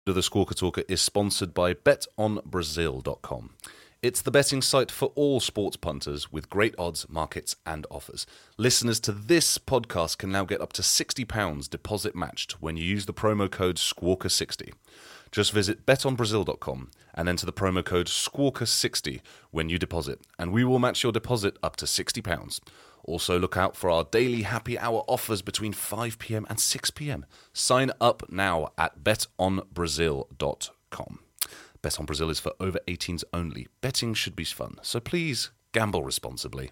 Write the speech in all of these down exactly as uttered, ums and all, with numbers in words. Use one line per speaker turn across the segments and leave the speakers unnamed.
The Squawker Talker is sponsored by bet on brazil dot com. It's the betting site for all sports punters with great odds, markets and offers. Listeners to this podcast can now get up to sixty pounds deposit matched when you use the promo code squawker sixty. Just visit bet on brazil dot com and enter the promo code squawker sixty when you deposit, and we will match your deposit up to sixty pounds. Also, look out for our daily happy hour offers between five p.m. and six p.m. Sign up now at bet on brazil dot com. Bet on Brazil is for over eighteens only. Betting should be fun, so please gamble responsibly.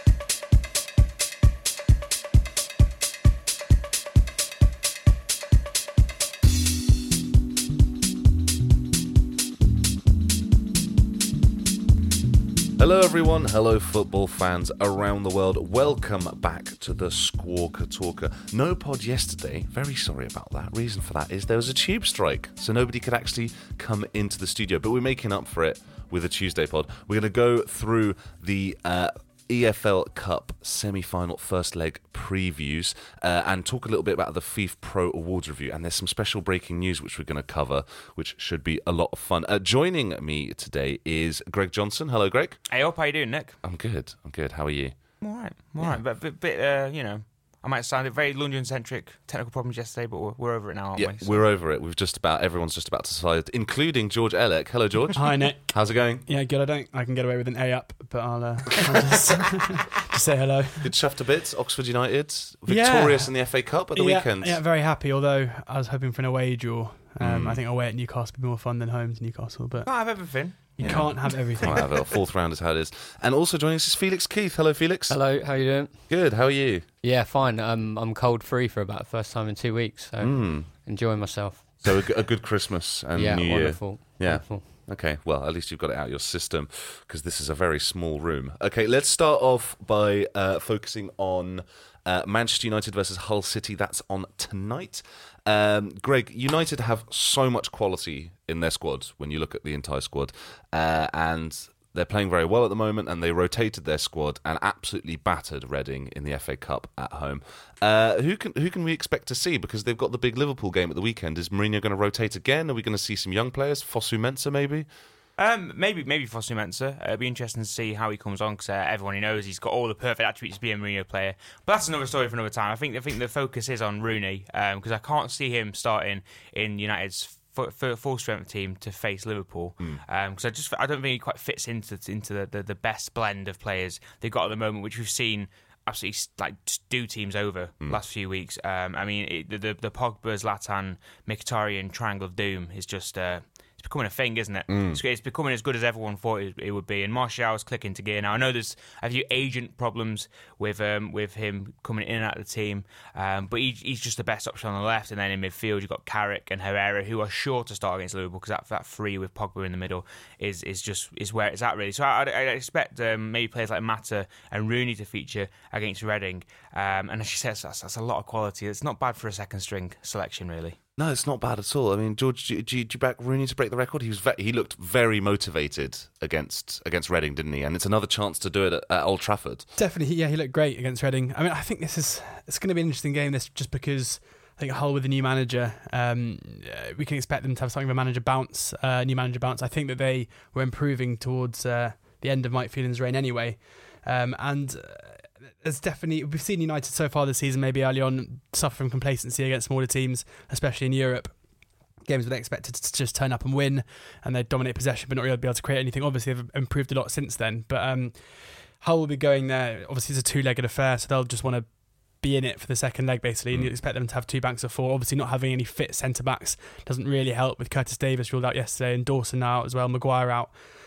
Hello everyone, hello football fans around the world. Welcome back to the Squawker Talker. No pod yesterday, very sorry about that. Reason for that is there was a tube strike, so nobody could actually come into the studio. But we're making up for it with a Tuesday pod. We're going to go through the uh, E F L Cup semi-final first leg previews uh, and talk a little bit about the FIFA Pro Awards review. And there's some special breaking news which we're going to cover, which should be a lot of fun. Uh, joining me today is Greg Johnson. Hello, Greg.
Hey up, how you doing, Nick?
I'm good. I'm good. How are you?
I'm all right. I'm all
Yeah.
right. But bit, bit uh, you know, I might sound very London-centric, technical problems yesterday, but we're, we're over it now, aren't
Yeah,
we? So-
we're over it. We've just about everyone's just about to decide, including George Elek. Hello, George.
Hi, Nick.
How's it going?
Yeah, good. I don't. I can get away with an A up, but I'll, uh, I'll just, just say hello.
Good chuffed to bits. Oxford United victorious
Yeah.
in the F A Cup at the
yeah,
weekend.
Yeah, very happy. Although I was hoping for an away draw. Um,
Mm.
I think away at Newcastle would be more fun than home to Newcastle, but
Can't have everything.
you
Yeah.
can't have everything.
Can't have it. A fourth round is how it is. And also joining us is Felix Keith. Hello, Felix.
Hello, how you doing?
Good. How are you?
Yeah, fine. Um, I'm cold free for about the first time in two weeks, so
Mm.
enjoying myself.
So a, g- a good Christmas and
yeah,
New Year.
wonderful.
Yeah.
Wonderful.
Okay, well, at least you've got it out of your system because this is a very small room. Okay, let's start off by uh, focusing on uh, Manchester United versus Hull City. That's on tonight. Um, Greg, United have so much quality in their squad when you look at the entire squad, uh, and they're playing very well at the moment, and they rotated their squad and absolutely battered Reading in the F A Cup at home. Uh, who can who can we expect to see? Because they've got the big Liverpool game at the weekend. Is Mourinho going to rotate again? Are we going to see some young players? Fosu Mensah, maybe?
Um, maybe maybe Fosu Mensah. Uh, it'll be interesting to see how he comes on because uh, everyone he knows he's got all the perfect attributes to be a Mourinho player. But that's another story for another time. I think I think the focus is on Rooney because um, I can't see him starting in United's full strength team to face Liverpool because mm. um, I just I don't think he quite fits into into the, the, the best blend of players they've got at the moment, which we've seen absolutely like do teams over mm. last few weeks. Um, I mean it, the, the the Pogba, Zlatan, Mkhitaryan triangle of doom is just. Uh, It's becoming a thing, isn't it? Mm. It's, it's becoming as good as everyone thought it, it would be. And Martial's clicking to gear now. I know there's a few agent problems with um, with him coming in and out of the team, um, but he, he's just the best option on the left. And then in midfield, you've got Carrick and Herrera, who are sure to start against Liverpool because that that three with Pogba in the middle is is just is where it's at really. So I, I expect um, maybe players like Mata and Rooney to feature against Reading. Um, and as she says, that's, that's a lot of quality. It's not bad for a second string selection, really.
No, it's not bad at all. I mean, George, do, do, do you back Rooney to break the record? He was ve- he looked very motivated against against Reading, didn't he? And it's another chance to do it at, at Old Trafford.
Definitely, yeah, he looked great against Reading. I mean, I think this is it's going to be an interesting game. This just because I think Hull with the new manager, um, we can expect them to have something of a manager bounce, uh, new manager bounce. I think that they were improving towards uh, the end of Mike Phelan's reign anyway, um, and. Uh, There's definitely we've seen United so far this season maybe early on suffer from complacency against smaller teams, especially in Europe. Games where they expected to just turn up and win, and they dominate possession, but not really be able to create anything. Obviously, they've improved a lot since then. But um, Hull will be going there. Obviously, it's a two-legged affair, so they'll just want to be in it for the second leg, basically. And you expect them to have two banks of four. Obviously, not having any fit centre backs doesn't really help. With Curtis Davis ruled out yesterday and Dawson now out as well, Maguire out,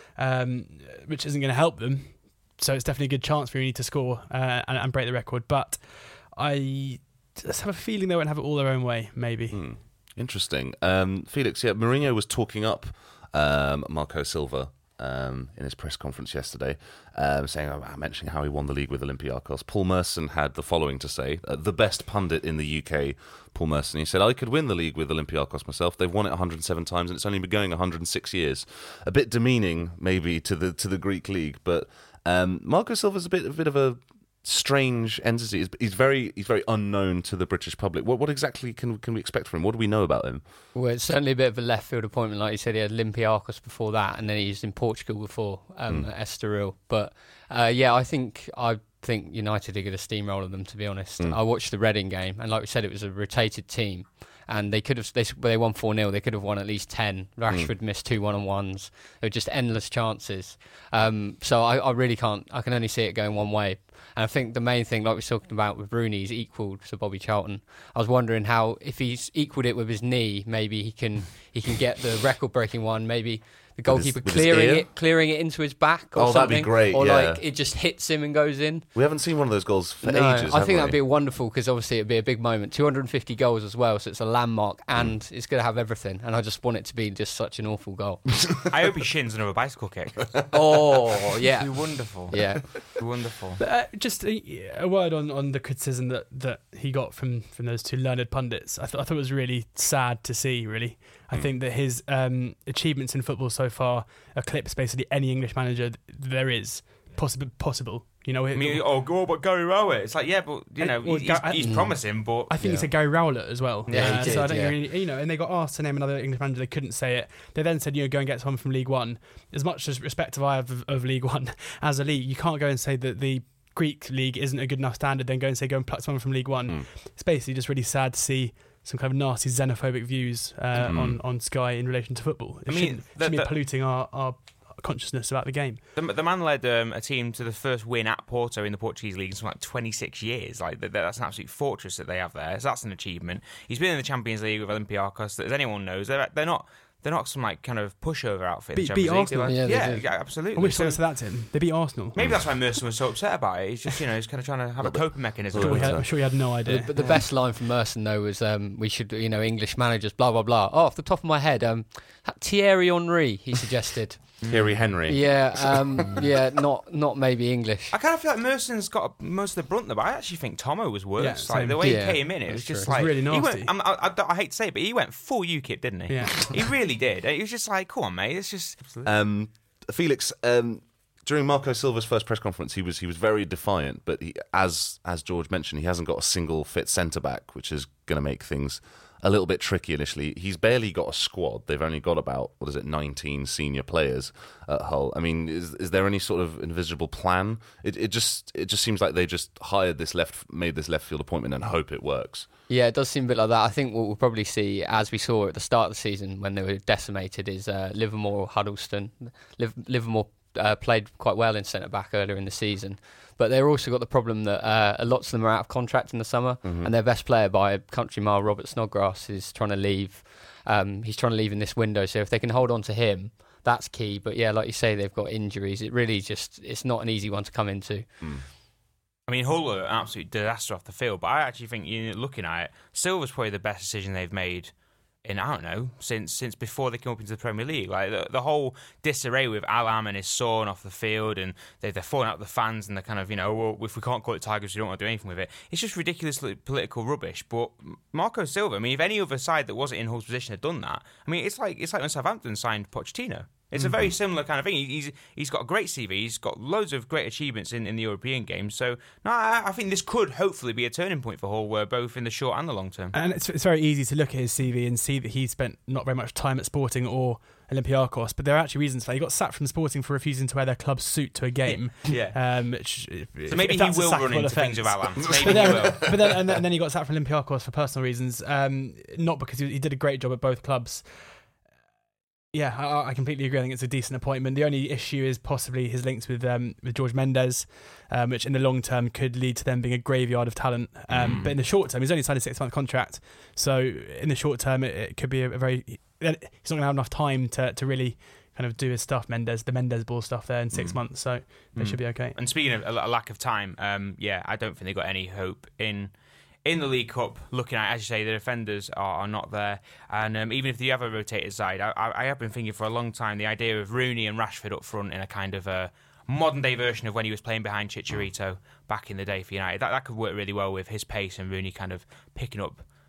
um, which isn't going to help them. So it's definitely a good chance for Rooney to score uh, and, and break the record. But I just have a feeling they won't have it all their own way, maybe.
Mm. Interesting. Um, Felix, yeah, Mourinho was talking up um, Marco Silva um, in his press conference yesterday, um, saying, uh, mentioning how he won the league with Olympiacos. Paul Merson had the following to say, uh, the best pundit in the U K, Paul Merson, he said, I could win the league with Olympiacos myself. They've won it one hundred seven times and it's only been going one hundred six years. A bit demeaning, maybe, to the to the Greek league, but... Um, Marco Silva's a bit, a bit of a strange entity. He's, he's very he's very unknown to the British public. What what exactly can can we expect from him? What do we know about him?
Well, it's certainly a bit of a left field appointment. Like you said, he had Olympiacos before that, and then he was in Portugal before um, mm. at Estoril. But uh, yeah, I think I think United are going to steamroller them. To be honest, mm. I watched the Reading game, and like we said, it was a rotated team. And they could have they they won four nil. They could have won at least ten. Rashford mm. missed two one on ones. There were just endless chances. Um, so I, I really can't. I can only see it going one way. And I think the main thing, like we were talking about with Rooney, he's equalled to Bobby Charlton. I was wondering how, if he's equalled it with his knee, maybe he can he can get the record-breaking one. Maybe the goalkeeper
with his, with
clearing it, clearing it into his back, or
oh,
something.
that'd be great.
Or
yeah.
like it just hits him and goes in.
We haven't seen one of those goals for
no,
ages.
I think
we?
that'd be wonderful because obviously it'd be a big moment. two hundred fifty goals as well, so it's a landmark and mm. it's going to have everything. And I just want it to be just such an awful goal.
I hope he shins another bicycle kick.
Oh yeah,
it'd be wonderful.
Yeah,
it'd be wonderful.
But, uh, just a, a word on, on the criticism that, that he got from, from those two learned pundits. I, th- I thought it was really sad to see. Really, I mm. think that his um, achievements in football so far eclipse basically any English manager there is possible. Possible, you know.
I mean, oh, go but Gary Rowett. It's like, yeah, but you know, well, he's,
I,
he's
mm.
promising. But
I think
yeah.
he said Gary Rowlett as well.
Yeah,
uh,
he did,
so I don't
yeah.
really, you know, and they got asked to name another English manager. They couldn't say it. They then said, you know, go and get someone from League One. As much as respect I have of, of League One as a league, you can't go and say that the Greek league isn't a good enough standard. Then go and say go and pluck someone from League One. Mm. It's basically just really sad to see some kind of nasty xenophobic views uh, mm. on on Sky in relation to football. It
I mean,
shouldn't,
the,
shouldn't
the,
be polluting our, our consciousness about the game.
The, the man led um, a team to the first win at Porto in the Portuguese league in something like twenty-six years. Like that, that's an absolute fortress that they have there. So that's an achievement. He's been in the Champions League with Olympiacos. As anyone knows, they're they're not. They're not some like kind of pushover outfit.
Beat,
in the
beat
Champions League.
Arsenal.
Like,
yeah,
yeah, yeah, absolutely.
I wish
so,
they said that to him. They beat Arsenal.
Maybe that's why Merson was so upset about it. He's just, you know, he's kind of trying to have a coping mechanism.
I'm sure, had, I'm sure he had no idea.
But the
yeah.
best line from Merson though was, um, "We should, you know, English managers, blah blah blah." Oh, off the top of my head, um, Thierry Henry, he suggested.
Thierry Henry.
Yeah, um, yeah, not not maybe English.
I kind of feel like Merson's got most of the brunt, though. But I actually think Tomo was worse.
Yeah,
like
same.
the way
Yeah,
he came in, it was just
true.
like
It was really
he
nasty.
went, I'm, I, I, I hate to say it, but he went full U KIP, didn't he?
Yeah,
he really did. It was just like, come on, mate. It's just.
Um, Felix, um, during Marco Silva's first press conference, he was he was very defiant. But he, as as George mentioned, he hasn't got a single fit centre back, which is going to make things a little bit tricky initially. He's barely got a squad. They've only got about, what is it, nineteen senior players at Hull. I mean, is is there any sort of invisible plan? It it just it just seems like they just hired this left, made this left field appointment and hope it works.
Yeah, it does seem a bit like that. I think what we'll probably see, as we saw at the start of the season when they were decimated, is uh, Livermore, Huddleston. Liv- Livermore uh, played quite well in centre back earlier in the season. But they've also got the problem that uh, lots of them are out of contract in the summer, mm-hmm. and their best player by a country mile, Robert Snodgrass, is trying to leave. Um, he's trying to leave in this window, so if they can hold on to him, that's key. But yeah, like you say, they've got injuries. It really just, it's not an easy one to come into.
Mm.
I mean, Hull are an absolute disaster off the field, but I actually think, you know, looking at it, Silva's probably the best decision they've made in, I don't know, since since before they came up into the Premier League. Like the, the whole disarray with Alam and his son off the field, and they, they're falling out with the fans, and they're kind of, you know, well, if we can't call it Tigers, we don't want to do anything with it. It's just ridiculous political rubbish. But Marco Silva, I mean, if any other side that wasn't in Hull's position had done that, I mean, it's like it's like when Southampton signed Pochettino. It's a very similar kind of thing. He's he's got a great C V. He's got loads of great achievements in, in the European games. So no, I, I think this could hopefully be a turning point for Hull, uh, both in the short and the long term.
And it's, it's very easy to look at his C V and see that he spent not very much time at Sporting or Olympiacos, but there are actually reasons for that. He got sacked from Sporting for refusing to wear their club's suit to a game.
yeah.
Um, which, if,
so maybe
if
he will run into
offense.
things with Alan. Maybe
but then,
he will.
But then, and then, and then he got sacked from Olympiacos for personal reasons, um, not because he, he did a great job at both clubs. Yeah, I, I completely agree. I think it's a decent appointment. The only issue is possibly his links with um, with George Mendes, um, which in the long term could lead to them being a graveyard of talent. Um, mm. But in the short term, he's only signed a six month contract, so in the short term, it, it could be a, a very. He's not going to have enough time to, to really kind of do his stuff. Mendes, the Mendes ball stuff there in six mm. months, so they mm. should be okay.
And speaking of a, a lack of time, um, yeah, I don't think they got any hope in. In the League Cup, looking at, as you say, the defenders are, are not there. And um, even if you have a rotated side, I, I, I have been thinking for a long time the idea of Rooney and Rashford up front in a kind of a modern-day version of when he was playing behind Chicharito back in the day for United. That, that could work really well with his pace and Rooney kind of picking up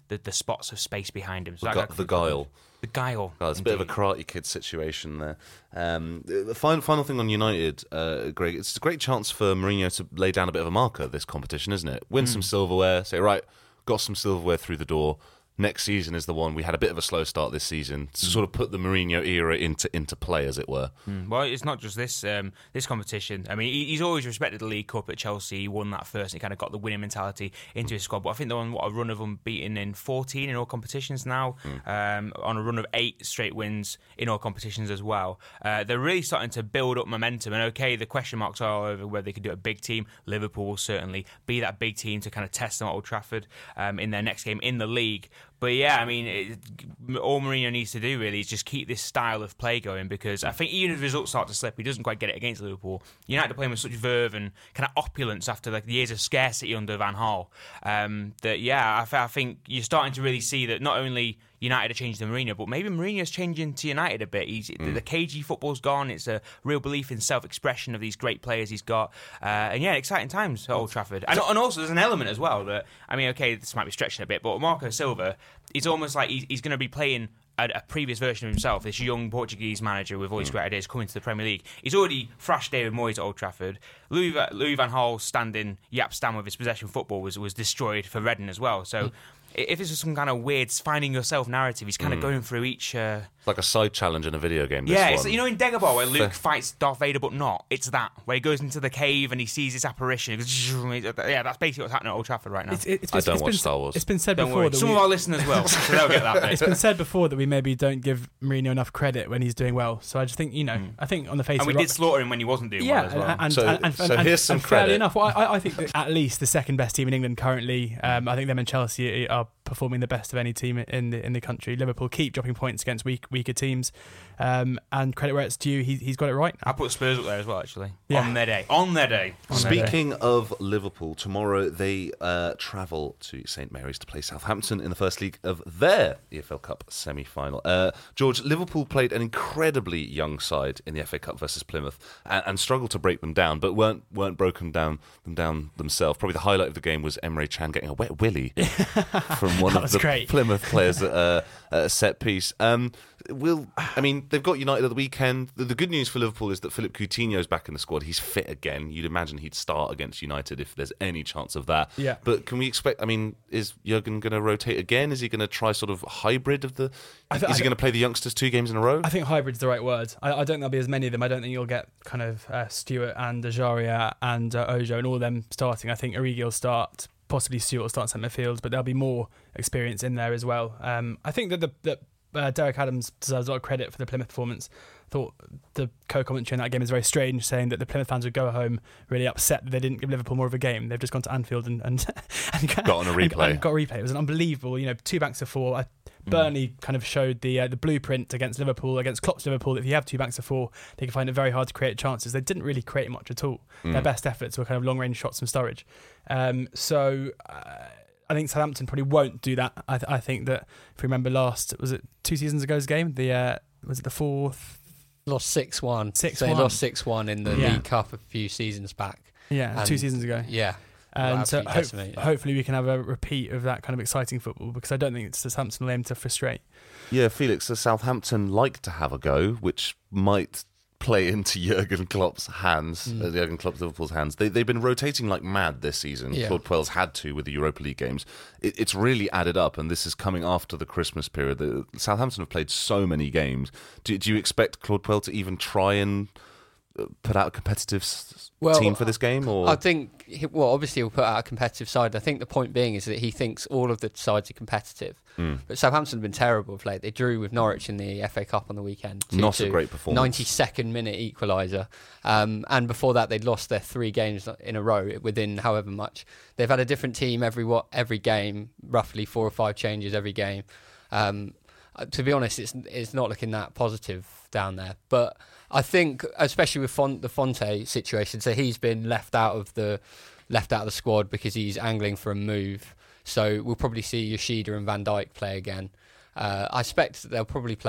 the, the spots of space behind him. So
the,
that
gu- the guile.
The guile.
Oh, it's a bit of a Karate Kid situation there. Um, the final, final thing on United, uh, Greg, it's a great chance for Mourinho to lay down a bit of a marker this competition, isn't it? Win mm. some silverware, say, right, got some silverware through the door. Next season is the one. We had a bit of a slow start this season to sort of put the Mourinho era into into play, as it were.
Mm. Well, it's not just this um, this competition. I mean, he's always respected the League Cup at Chelsea. He won that first and he kind of got the winning mentality into his squad. But I think they're on what, a run of unbeaten in fourteen in all competitions now, mm. um, on a run of eight straight wins in all competitions as well. Uh, they're really starting to build up momentum. And okay, the question marks are over whether they could do a big team. Liverpool will certainly be that big team to kind of test them at Old Trafford um, in their next game in the league. But yeah, I mean, it, all Mourinho needs to do really is just keep this style of play going, because I think even if the results start to slip, he doesn't quite get it against Liverpool. United are playing with such verve and kind of opulence after like the years of scarcity under Van Gaal. Um, that yeah, I, I think you're starting to really see that not only United are changing to Mourinho, but maybe Mourinho's changing to United a bit. He's, mm. The cagey football's gone. It's a real belief in self-expression of these great players he's got. Uh, and yeah, exciting times at Old Trafford. And, and also there's an element as well that, I mean, okay, this might be stretching a bit, but Marco Silva, it's almost like he's, he's going to be playing a, a previous version of himself, this young Portuguese manager with all these mm. great ideas coming to the Premier League. He's already thrashed David Moyes at Old Trafford. Louis, Louis Van Gaal's standing Yap stand with his possession football was, was destroyed for Reading as well. So mm. if it's some kind of weird finding yourself narrative, he's kind of mm. going through each... Uh,
it's like a side challenge in a video game. This
yeah,
one.
It's, you know, in Dagobah where Luke fights Darth Vader but not. It's that, where he goes into the cave and he sees this apparition. He goes, yeah, that's basically what's happening at Old Trafford right now.
It's, it's, it's,
I don't
it's
watch
been,
Star Wars.
It's been said
don't
before
worry.
that
Some
we,
of our listeners will, so they'll get that bit.
It's been said before that we maybe don't give Mourinho enough credit when he's doing well. So I just think, you know, mm. I think on the face
and
of it...
And we did slaughter him when he wasn't doing
yeah,
well as well.
And,
so,
and, and,
so
and,
here's some
and
credit.
Fairly enough, well, I, I think that at least the second best team in England currently, um, I think them and Chelsea are performing the best of any team in the in the country. Liverpool keep dropping points against weak, weaker teams, um, and credit where it's due, he, he's got it right now.
I put Spurs up there as well, actually.
Yeah.
On their day. On their day.
On
Speaking
their day.
of Liverpool, tomorrow they uh, travel to St Mary's to play Southampton in the first leg of their E F L Cup semi-final. Uh, George, Liverpool played an incredibly young side in the F A Cup versus Plymouth and, and struggled to break them down, but weren't weren't broken down them down themselves. Probably the highlight of the game was Emre Can getting a wet willy from one of the
great.
Plymouth players at uh, a set piece. Um, will I mean they've got United at the weekend. The, the good news for Liverpool is that Philip Coutinho's back in the squad. He's fit again. You'd imagine he'd start against United if there's any chance of that.
Yeah.
But can we expect? I mean, is Jurgen going to rotate again? Is he going to try sort of hybrid of the?
I th-
is
I
he going to play the youngsters two games in a row?
I think hybrid's the right word. I, I don't think there'll be as many of them. I don't think you'll get kind of uh, Stewart and Ajaria and uh, Ojo and all of them starting. I think Origi will start. Possibly Stewart will start centre midfield, but there'll be more experience in there as well. Um, I think that the that uh, Derek Adams deserves a lot of credit for the Plymouth performance. I thought the co-commentary in that game is very strange, saying that the Plymouth fans would go home really upset that they didn't give Liverpool more of a game. They've just gone to Anfield and and, and
got on a replay.
And, and got a replay. It was an unbelievable, you know, two banks of four. I, Burnley mm. kind of showed the uh, the blueprint against Liverpool, against Klopp's Liverpool. If you have two banks of four, they can find it very hard to create chances. They didn't really create much at all. Mm. Their best efforts were kind of long-range shots from Sturridge. Um, so uh, I think Southampton probably won't do that. I, th- I think that if we remember last, was it two seasons ago's game? The uh, was it the fourth?
Lost six one.
six
one.
one.
They lost six one in the
yeah.
League Cup a few seasons back.
Yeah,
and
two seasons ago.
Yeah.
And so ho-
yeah.
hopefully we can have a repeat of that kind of exciting football, because I don't think it's Southampton will aim to frustrate.
Yeah, Felix, the Southampton like to have a go, which might play into Jurgen Klopp's hands, mm. uh, Jurgen Klopp's Liverpool's hands. They, they've been rotating like mad this season.
Yeah.
Claude Puel's had to with the Europa League games. It, it's really added up, and this is coming after the Christmas period. The, Southampton have played so many games. Do, do you expect Claude Puel to even try and put out a competitive s-
well,
team for this game? Or
I think, he, well, obviously he'll put out a competitive side. I think the point being is that he thinks all of the sides are competitive. Mm. But Southampton have been terrible of late. They drew with Norwich in the F A Cup on the weekend.
Not a great performance.
ninety-second minute equaliser. Um, and before that, they'd lost their three games in a row within however much. They've had a different team every what every game, roughly four or five changes every game. Um, to be honest, it's it's not looking that positive down there. But I think, especially with Font, the Fonte situation, so he's been left out of the left out of the squad because he's angling for a move. So we'll probably see Yoshida and Van Dijk play again. Uh, I expect they'll probably play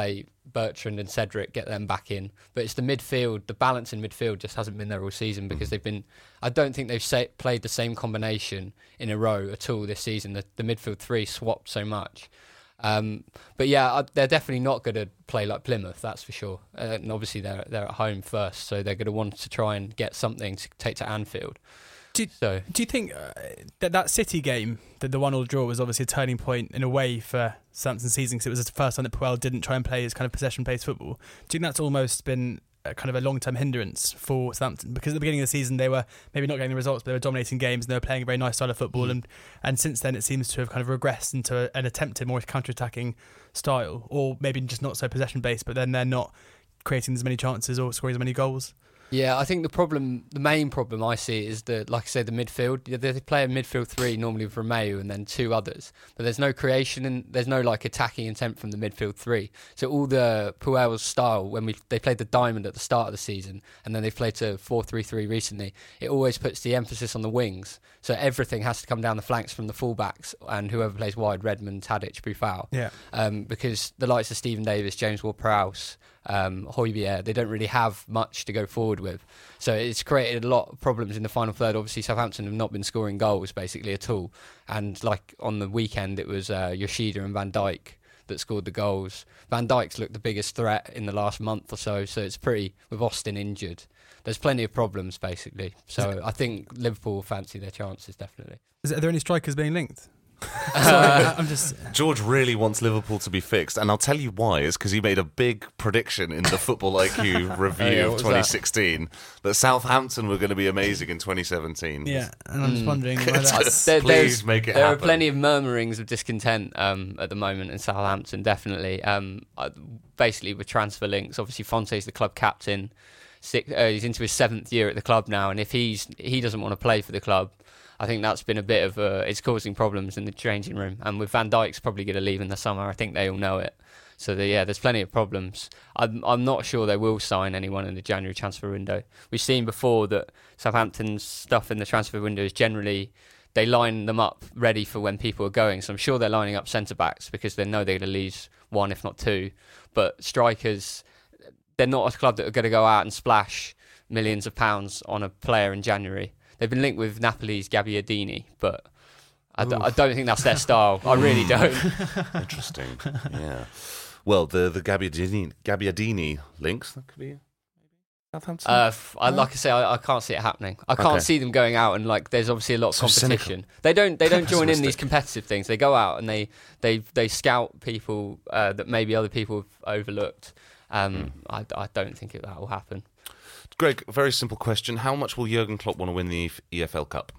Bertrand and Cedric, get them back in. But it's the midfield, the balance in midfield just hasn't been there all season because they've been. I don't think they've say, played the same combination in a row at all this season. The, the midfield three swapped so much. Um, but yeah, they're definitely not going to play like Plymouth, that's for sure. Uh, and obviously they're they're at home first, so they're going to want to try and get something to take to Anfield.
Do,
so,
do you think uh, that that City game, that the one-all draw, was obviously a turning point in a way for Southampton's season because it was the first time that Puel didn't try and play his kind of possession-based football? Do you think that's almost been a kind of a long-term hindrance for Southampton? Because at the beginning of the season they were maybe not getting the results, but they were dominating games and they were playing a very nice style of football, mm. and, and since then it seems to have kind of regressed into a, an attempted more counter-attacking style, or maybe just not so possession-based, but then they're not creating as many chances or scoring as many goals.
Yeah, I think the problem, the main problem I see is that, like I said, the midfield. They play a midfield three normally with Romeu and then two others, but there's no creation and there's no like attacking intent from the midfield three. So all the Puel's style, when we they played the diamond at the start of the season and then they played to four three three recently, it always puts the emphasis on the wings. So everything has to come down the flanks from the fullbacks and whoever plays wide, Redmond, Tadic, Boufal.
Yeah.
Um, because the likes of Stephen Davis, James Ward-Prowse, um, Højbjerg, they don't really have much to go forward with. So it's created a lot of problems in the final third. Obviously, Southampton have not been scoring goals basically at all. And like on the weekend, it was uh, Yoshida and Van Dijk that scored the goals. Van Dijk's looked the biggest threat in the last month or so. So it's pretty, with Austin injured, there's plenty of problems basically. So I think Liverpool will fancy their chances definitely.
Is there, are there any strikers being linked? Sorry, I'm just.
George really wants Liverpool to be fixed, and I'll tell you why. It's because he made a big prediction in the Football I Q review
oh, yeah,
of twenty sixteen that? that Southampton were going to be amazing in twenty seventeen.
Yeah, and I'm just
mm.
wondering whether
Just
there,
please make it
there
happen.
There are plenty of murmurings of discontent um, at the moment in Southampton, definitely. Um, basically, with transfer links, obviously Fonte's the club captain. Six, uh, he's into his seventh year at the club now, and if he's he doesn't want to play for the club, I think that's been a bit of a, it's causing problems in the changing room. And with Van Dijk's probably going to leave in the summer, I think they all know it. So the, yeah, there's plenty of problems. I'm I'm not sure they will sign anyone in the January transfer window. We've seen before that Southampton's stuff in the transfer window is generally they line them up ready for when people are going. So I'm sure they're lining up centre backs because they know they're going to lose one, if not two. But strikers, they're not a club that are going to go out and splash millions of pounds on a player in January. They've been linked with Napoli's Gabbiadini, but I, d- I don't think that's their style. I really don't.
Interesting. Yeah. Well, the the Gabbiadini Gabbiadini links, that could be Southampton.
Uh, f- I, like I say, I, I can't see it happening. I can't
Okay.
see them going out and like. There's obviously a lot of
So
competition.
cynical.
They don't. They don't join in
Pessimistic.
these competitive things. They go out and they they they scout people uh, that maybe other people have overlooked. Um,
Mm.
I, I don't think it, that will happen.
Greg, very simple question. How much will Jurgen Klopp want to win the E F L Cup?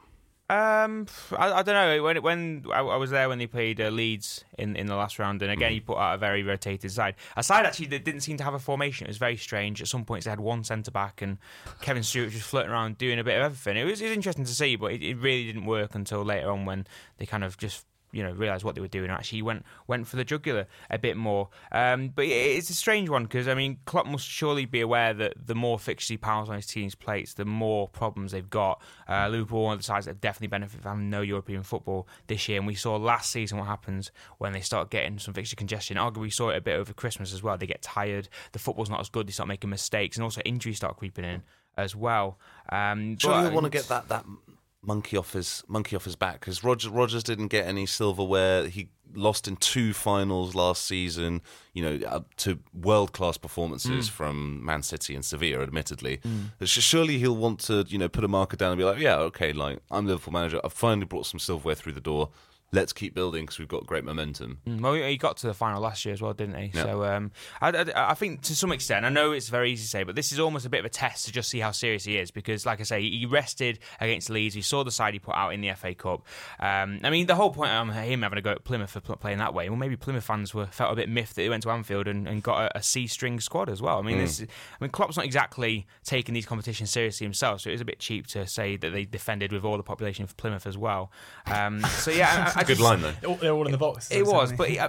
Um, I, I don't know. When when I, I was there when they played uh, Leeds in, in the last round, and again he put out a very rotated side. A side actually that didn't seem to have a formation. It was very strange. At some points they had one centre back, and Kevin Stewart was just floating around doing a bit of everything. It was, it was interesting to see, but it, it really didn't work until later on when they kind of just, you know, realised what they were doing and actually went went for the jugular a bit more. Um, but it's a strange one because, I mean, Klopp must surely be aware that the more fixtures he piles on his team's plates, the more problems they've got. Uh, Liverpool, one of the sides that definitely benefit from having no European football this year, and we saw last season what happens when they start getting some fixture congestion. Arguably, we saw it a bit over Christmas as well. They get tired, the football's not as good, they start making mistakes, and also injuries start creeping in as well. Um,
Do you
but-
want to get that that monkey off his monkey off his back? Because Rogers, Rogers didn't get any silverware. He lost in two finals last season. You know, up to world class performances
Mm.
from Man City and Sevilla. Admittedly, mm. surely he'll want to, you know, put a marker down and be like, yeah, okay, like I'm Liverpool manager. I've finally brought some silverware through the door. Let's keep building because we've got great momentum.
Mm, well, he got to the final last year as well, didn't he?
Yeah.
So um, I, I, I think to some extent, I know it's very easy to say, but this is almost a bit of a test to just see how serious he is because, like I say, he rested against Leeds. We saw the side he put out in the F A Cup. Um, I mean, the whole point of him having to go at Plymouth for playing that way, well, maybe Plymouth fans were felt a bit miffed that he went to Anfield and, and got a, a C-string squad as well. I mean,
Mm.
this, I mean, Klopp's not exactly taking these competitions seriously himself, so it was a bit cheap to say that they defended with all the population of Plymouth as well. Um, so yeah, I, I
Good
just,
line though.
They're all in the box.
It was, but he, uh,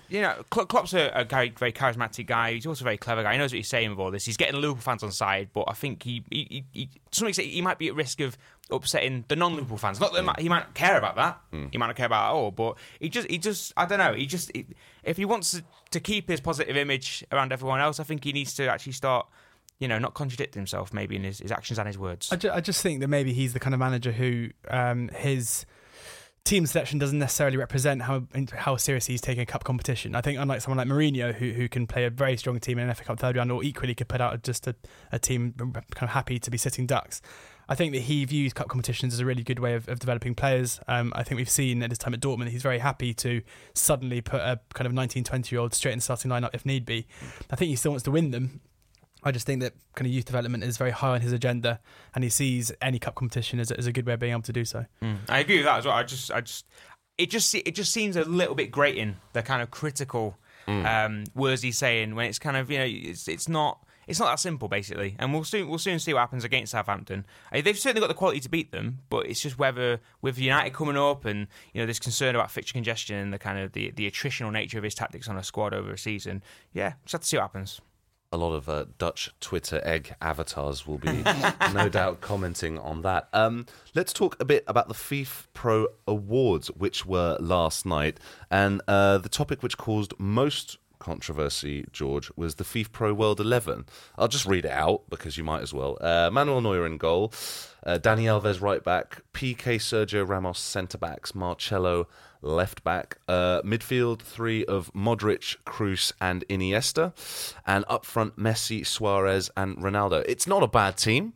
you know, Klopp's a, a very, very charismatic guy. He's also a very clever guy. He knows what he's saying with all this. He's getting the Liverpool fans on side, but I think he, he, he, he to some extent, he might be at risk of upsetting the non-Liverpool fans. Not that mm. he might not care about that. Mm. He might not care about it at all, but he just, he just, I don't know. He just, he, if he wants to, to keep his positive image around everyone else, I think he needs to actually start, you know, not contradict himself maybe in his, his actions and his words.
I, ju- I just think that maybe he's the kind of manager who um, his team selection doesn't necessarily represent how how seriously he's taking a cup competition. I think unlike someone like Mourinho, who who can play a very strong team in an F A Cup third round, or equally could put out just a, a team kind of happy to be sitting ducks. I think that he views cup competitions as a really good way of, of developing players. Um, I think we've seen at his time at Dortmund, he's very happy to suddenly put a kind of nineteen, twenty year old straight in the starting lineup if need be. I think he still wants to win them. I just think that kind of youth development is very high on his agenda, and he sees any cup competition as a, as a good way of being able to do so.
Mm. I agree with that as well. I just, I just, it just, it just seems a little bit grating, the kind of critical mm. um, words he's saying when it's kind of, you know, it's, it's not, it's not that simple basically. And we'll soon, we'll soon see what happens against Southampton. I mean, they've certainly got the quality to beat them, but it's just whether with United coming up and you know this concern about fixture congestion and the kind of the, the attritional nature of his tactics on a squad over a season, yeah, just have to see what happens.
A lot of uh, Dutch Twitter egg avatars will be no doubt commenting on that. Um, let's talk a bit about the FIFA Pro Awards, which were last night. And uh, the topic which caused most controversy, George, was the FIFA Pro World eleven. I'll just read it out because you might as well. Uh, Manuel Neuer in goal, uh, Dani Alves right back, P K Sergio Ramos centre backs, Marcelo left back, uh, midfield three of Modric, Kroos and Iniesta, and up front Messi, Suarez and Ronaldo. It's not a bad team,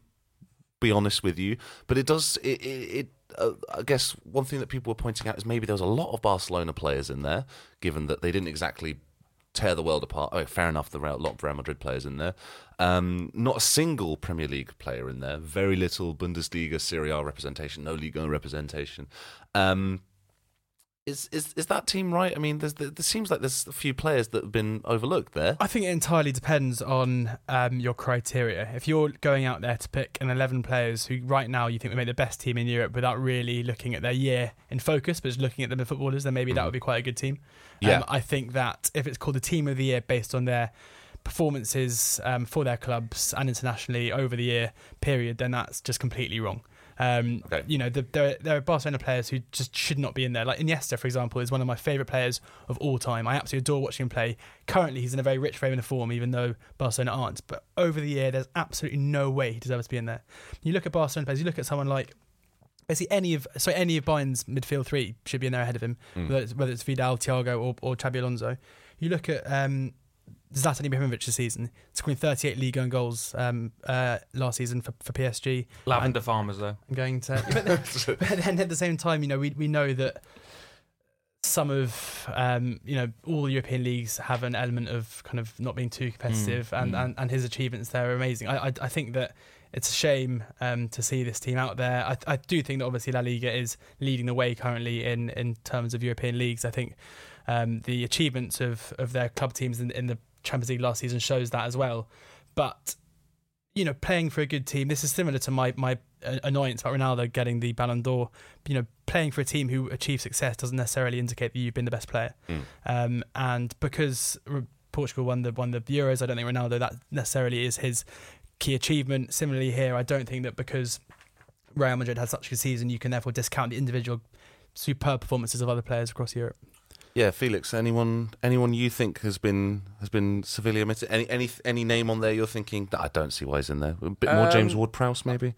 be honest with you, but it does it, it, it uh, I guess one thing that people were pointing out is maybe there was a lot of Barcelona players in there, given that they didn't exactly tear the world apart. Oh, fair enough, there were a lot of Real Madrid players in there. Um, not a single Premier League player in there. Very little Bundesliga, Serie A representation, no Liga representation. Um, Is is is that team right? I mean, there's, there seems like there's a few players that have been overlooked there.
I think it entirely depends on um, your criteria. If you're going out there to pick an eleven players who right now you think would make the best team in Europe without really looking at their year in focus, but just looking at them as footballers, then maybe mm. that would be quite a good team.
Yeah.
Um, I think that if it's called the team of the year based on their performances um, for their clubs and internationally over the year period, then that's just completely wrong. Um, okay. You know, the, there, there are Barcelona players who just should not be in there. Like Iniesta, for example, is one of my favourite players of all time. I absolutely adore watching him play. Currently, he's in a very rich frame of form, even though Barcelona aren't. But over the year, there's absolutely no way he deserves to be in there. You look at Barcelona players, you look at someone like, basically any of so any of Bayern's midfield three should be in there ahead of him, mm. whether, it's, whether it's Vidal, Thiago, or, or Xabi Alonso. You look at um, Zlatan Ibrahimovic this season, scoring thirty-eight league own goals um, uh, last season for, for P S G.
Lavender and farmers, though.
I'm going to, but, then, but then at the same time, you know, we we know that some of um, you know all the European leagues have an element of kind of not being too competitive, mm, and, mm. and and his achievements there are amazing. I I, I think that it's a shame um, to see this team out there. I I do think that obviously La Liga is leading the way currently in in terms of European leagues. I think um, the achievements of of their club teams in, in the Champions League last season shows that as well. But you know, playing for a good team, this is similar to my my annoyance about Ronaldo getting the Ballon d'Or. You know, playing for a team who achieves success doesn't necessarily indicate that you've been the best player. Mm. Um, and because Portugal won the won the Euros, I don't think Ronaldo that necessarily is his key achievement. Similarly here, I don't think that because Real Madrid had such a good season, you can therefore discount the individual superb performances of other players across Europe.
Yeah, Felix. Anyone, anyone you think has been has been severely omitted? Any, any, any name on there you're thinking that I don't see why he's in there? A bit more um, James Ward-Prowse, maybe.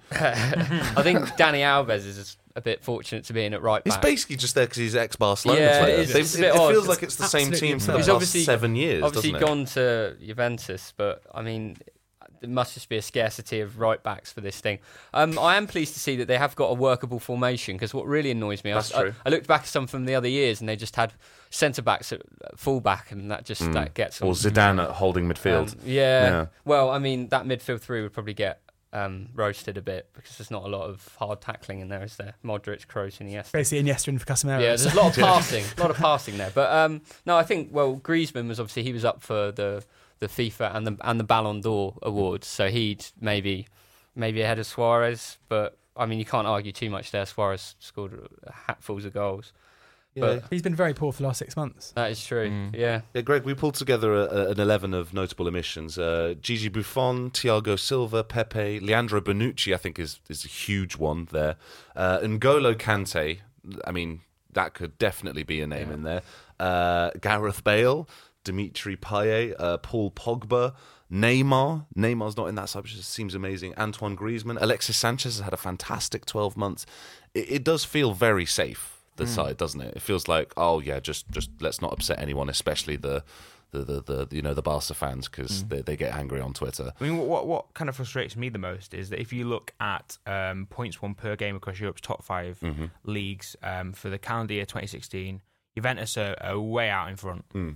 I think Dani Alves is a bit fortunate to be in at right back.
He's basically just there because he's ex-Barcelona
yeah,
player.
It, is,
it, it feels like it's the same team for the
he's
past seven years.
Obviously
doesn't it?
gone to Juventus, but I mean, there must just be a scarcity of right backs for this thing. Um, I am pleased to see that they have got a workable formation, because what really annoys me, I, I, I looked back at some from the other years and they just had centre backs at full back, and that just mm. that gets
or Zidane at holding midfield.
Um, yeah. yeah. Well, I mean, that midfield three would probably get um, roasted a bit because there's not a lot of hard tackling in there, is there? Modric, Kroos, Iniesta.
Basically, Iniesta and Casemiro.
Yeah, there's a lot of passing, a lot of passing there. But um, no, I think well, Griezmann was obviously he was up for the. the FIFA and the and the Ballon d'Or awards, so he'd maybe maybe ahead of Suarez, but I mean you can't argue too much there. Suarez scored hatfuls of goals,
Yeah.
He's been very poor for the last six months.
That is true.
Mm.
Yeah.
Yeah, Greg, we pulled together a, a, an eleven of notable omissions. Uh, Gigi Buffon, Thiago Silva, Pepe, Leandro Bonucci, I think is is a huge one there. Uh, N'Golo Kante, I mean, that could definitely be a name
Yeah.
in there. Uh, Gareth Bale, Dimitri Payet, uh, Paul Pogba, Neymar. Neymar's not in that side, which seems amazing. Antoine Griezmann. Alexis Sanchez has had a fantastic twelve months. It, it does feel very safe, the mm. side, doesn't it? It feels like, oh yeah, just just let's not upset anyone, especially the the the, the you know the Barca fans, because mm. they, they get angry on Twitter.
I mean, what what kind of frustrates me the most is that if you look at um, points won per game across Europe's top five mm-hmm. leagues um, for the calendar year twenty sixteen, Juventus are, are way out in front. Mm.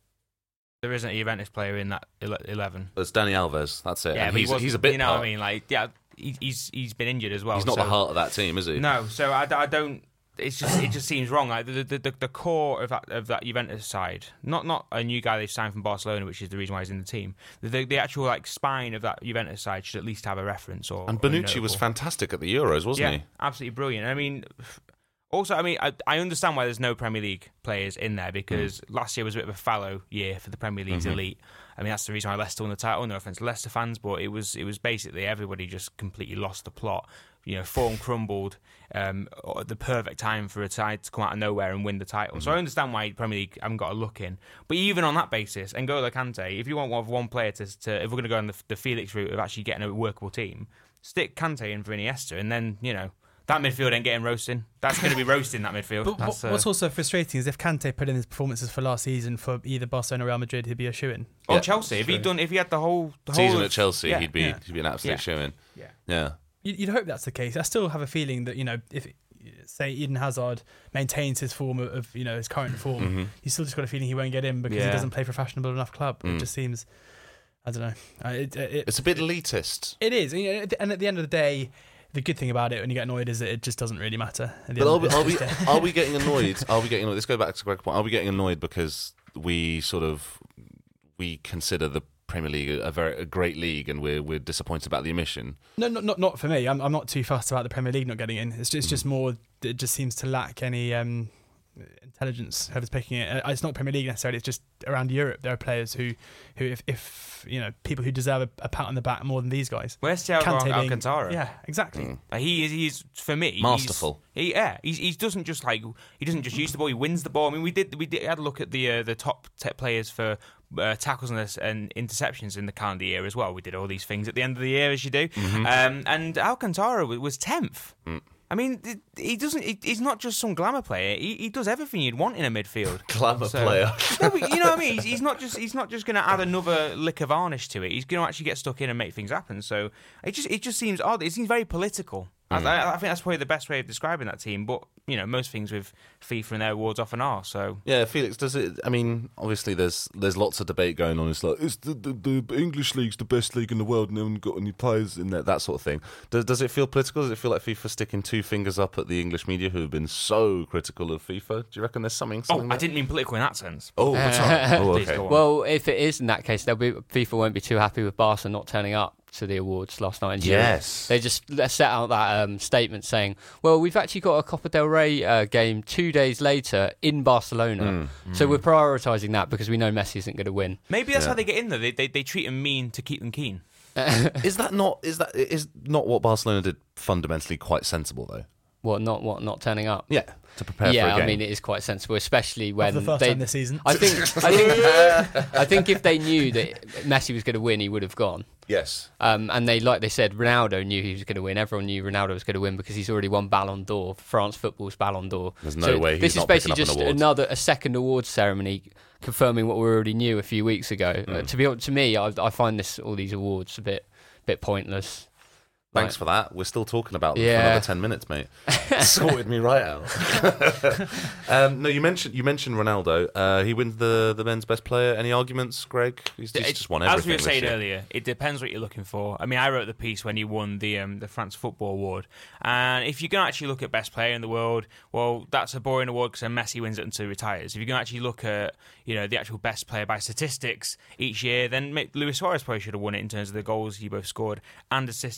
There isn't a Juventus player in that eleven.
It's Dani Alves. That's it.
Yeah,
and
but
he's,
he was,
he's a bit.
You know
part.
what I mean? Like, yeah, he, he's he's been injured as well.
He's not
so.
the heart of that team, is he?
No. So I, I don't. It's just it just seems wrong. Like the the, the, the core of that of that Juventus side, not not a new guy they've signed from Barcelona, which is the reason why he's in the team. The the, the actual like spine of that Juventus side should at least have a reference. Or
and Bonucci
or
was fantastic at the Euros, wasn't
yeah,
he?
Absolutely brilliant. I mean. Also, I mean, I, I understand why there's no Premier League players in there because mm. last year was a bit of a fallow year for the Premier League's mm-hmm. elite. I mean, that's the reason why Leicester won the title. No offense to Leicester fans, but it was it was basically everybody just completely lost the plot. You know, form crumbled. Um, at the perfect time for a side to come out of nowhere and win the title. Mm-hmm. So I understand why Premier League haven't got a look in. But even on that basis, N'Golo Kante, if you want one player to, to if we're going to go on the, the Felix route of actually getting a workable team, stick Kante in for Iniesta, and then you know. That midfield ain't getting roasting. That's going to be roasting, that midfield.
But
That's, uh,
what's also frustrating is if Kante put in his performances for last season for either Barcelona or Real Madrid, he'd be a shoo-in.
Or
yeah,
Chelsea. If he'd done, if he had the whole the
season
whole
at
of,
Chelsea,
yeah,
he'd be
yeah.
he'd be an absolute
yeah.
shoo-in.
Yeah,
yeah.
You'd hope that's the case. I still have a feeling that you know if say Eden Hazard maintains his form of, of you know his current form, mm-hmm. you still just got a feeling he won't get in because
yeah.
he doesn't play for a fashionable enough club.
Mm.
It just seems. I don't know. Uh, it, it,
it's a bit elitist.
It is, and at the end of the day. The good thing about it when you get annoyed is that it just doesn't really matter.
But are we, are, we, are we getting annoyed? Are we getting annoyed? Let's go back to Greg's point. Are we getting annoyed because we sort of we consider the Premier League a very a great league and we're we're disappointed about the omission?
No, not not not for me. I'm I'm not too fussed about the Premier League not getting in. It's just, it's just more. It just seems to lack any um, intelligence. Whoever's picking it, it's not Premier League necessarily. It's just around Europe. There are players who, who if, if you know, people who deserve a, a pat on the back more than these guys.
Where's Thiago Alcantara?
Yeah, exactly.
Mm. Uh, he is. He's for me
masterful.
He's, he, yeah, he's, he doesn't just like he doesn't just use the ball. He wins the ball. I mean, we did we did had a look at the uh, the top players for. Uh, tackles and, and interceptions in the calendar year as well. We did all these things at the end of the year, as you do. Mm-hmm. Um, and Alcantara was tenth. Mm. I mean, he doesn't. He's not just some glamour player. He, he does everything you'd want in a midfield.
Glamour
so,
player.
No, but you know what I mean. He's, he's not just. He's not just going to add another lick of varnish to it. He's going to actually get stuck in and make things happen. So it just. It just seems odd. It seems very political. Mm. I, I think that's probably the best way of describing that team. But you know, most things with FIFA and their awards often are. So
yeah, Felix, does it? I mean, obviously, there's there's lots of debate going on. It's like it's the, the, the English league's the best league in the world, and no one got any players in there. That sort of thing. Does does it feel political? Does it feel like FIFA sticking two fingers up at the English media who have been so critical of FIFA? Do you reckon there's something? something
oh, I didn't mean political in that sense.
Oh, uh, sorry. Oh, okay.
Well, if it is in that case, they'll be FIFA won't be too happy with Barca not turning up to the awards last night in June.
Yes.
They just set out that um, statement saying, well, we've actually got a Copa del Rey uh, game two days later in Barcelona. Mm. So mm. we're prioritising that because we know Messi isn't going to win.
Maybe that's
yeah.
how they get in there. They, they, they treat them mean to keep them keen.
Is that not is that is not what Barcelona did fundamentally quite sensible, though?
What, not what, not turning up?
Yeah, to prepare
yeah,
for a game.
I mean, it is quite sensible, especially when
for the first
they,
time this season.
I think, I think, I think if they knew that Messi was going to win, he would have gone.
Yes.
Um, and they, like they said, Ronaldo knew he was going to win. Everyone knew Ronaldo was going to win because he's already won Ballon d'Or, France football's Ballon d'Or.
There's no
so
way he's
this
not
is basically
picking up
just
an award.
another a second awards ceremony confirming what we already knew a few weeks ago. Mm. Uh, to be to me, I, I find this all these awards a bit bit pointless.
Thanks
right.
for that. We're still talking about them
yeah.
for another ten minutes, mate. Sorted me right out. um, no, you mentioned you mentioned Ronaldo. Uh, he wins the, the men's best player. Any arguments, Greg? He's, he's just won everything.
As we were saying
year.
earlier, it depends what you're looking for. I mean, I wrote the piece when he won the um, the France Football Award, and if you're going to actually look at best player in the world, well, that's a boring award because Messi wins it until he retires. If you're going to actually look at you know the actual best player by statistics each year, then Luis Suarez probably should have won it in terms of the goals he both scored and assisted over